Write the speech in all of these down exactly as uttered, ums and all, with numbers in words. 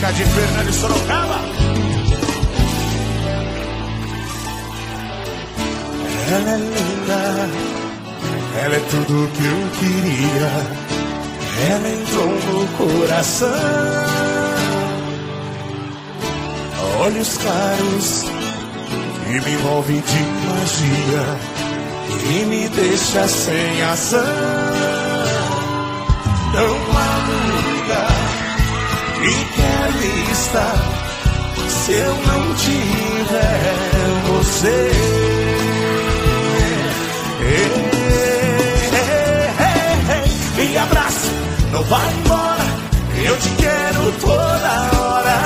música de Fernando Sorocaba. Ela é linda, ela é tudo que eu queria. Ela entrou no coração. Olhos claros que me envolvem de magia e me deixa sem ação. Não há lugar que quero estar se eu não tiver você. Ei, ei, ei, ei, me abraça, não vai embora, eu te quero toda hora.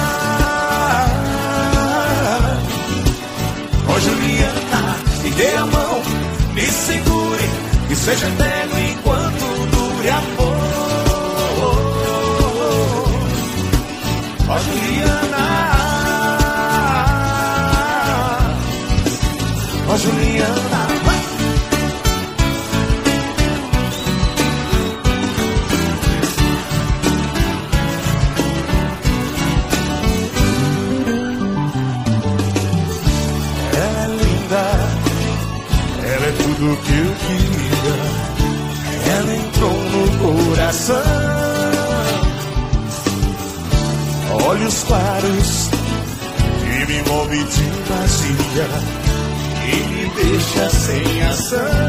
Ó Juliana, me dê a mão, me segure, que seja eterno enquanto dure amor. Ó Juliana, ó Juliana, vai. Ela é linda, ela é tudo que eu queria. Ela entrou no coração. Olhos claros que me envolvem de magia e me deixa sem ação.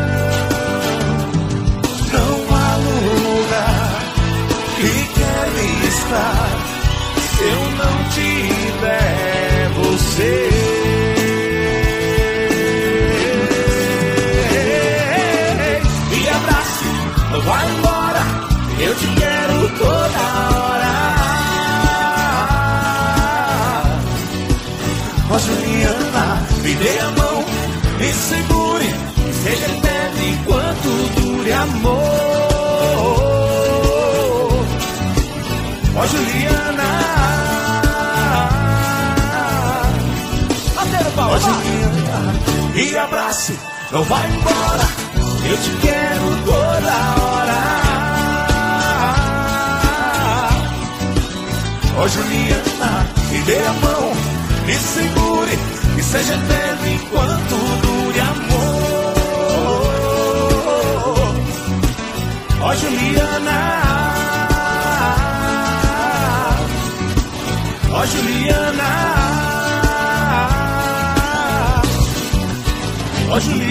Não há lugar que quero estar se eu não tiver você. Me abrace, não vai embora, eu te quero toda hora. Ó Juliana, me dê a mão, me segure, que seja eterno enquanto dure amor. Ó Juliana, ó Juliana, me abrace, não vai embora, eu te quero toda hora. Ó Juliana, me dê a mão, me segure, que seja eterno enquanto dure amor. Ó Juliana, ó Juliana, ó Juliana.